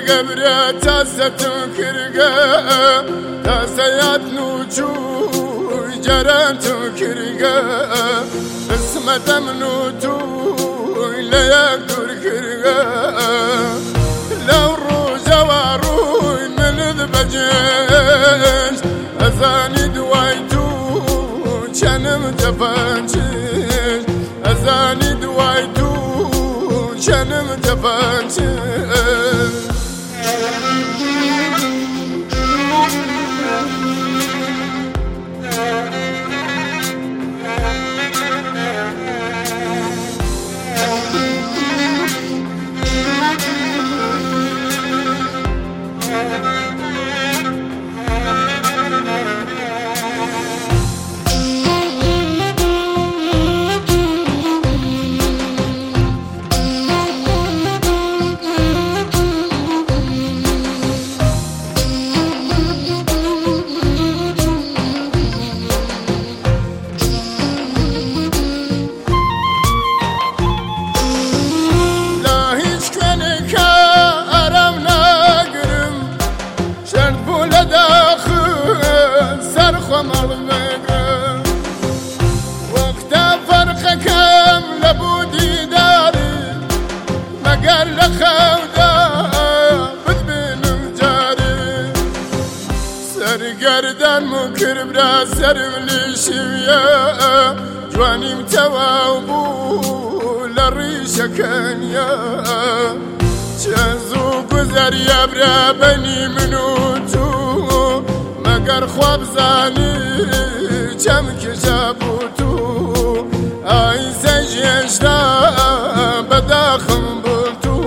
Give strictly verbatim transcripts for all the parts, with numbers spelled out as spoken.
قبرة تاسة كرقة تاسيات نوجو جرات كرقة اسمة منوتو لا يقدر كرقة لو روجا واروي من البجيج أزاني دوايتو شنم تفانشيش أزاني دوايتو شنم تفانشيش وقتا فرقكم لبودي داري مقال لخودا بدبين جاري سر قردان مكر برا سر مليشيا جواني متواوبو للريشة كانيا شازو قزر يا برا بني منوتو مقر خواب زاني چم کشابوتو آی سجشتا بداخم بولتو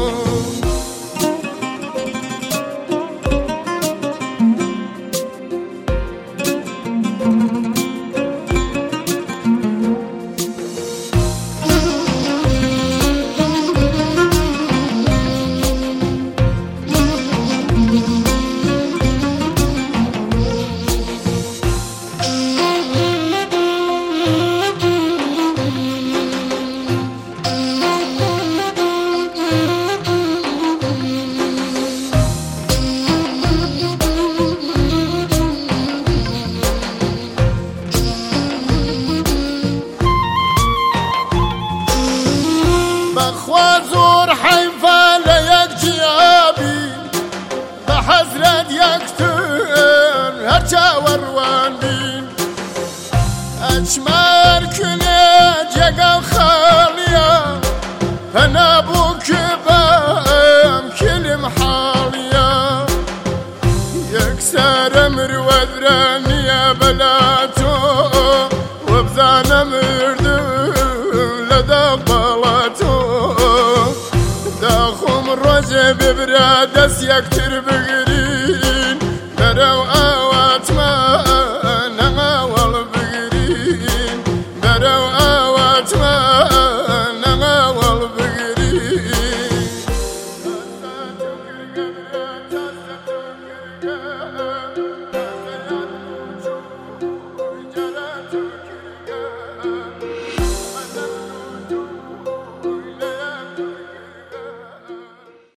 بخوازور حيفا ليك جيابي بحزرد يكتر هرچا وروان بين اجمار كلي جيقا خاليا انا بوك بام كل محاليا يكسر امر وذراني يا بلاتو وبزان مردو لدى بلاتو داخم الرجب برادس يكتر بقرين درو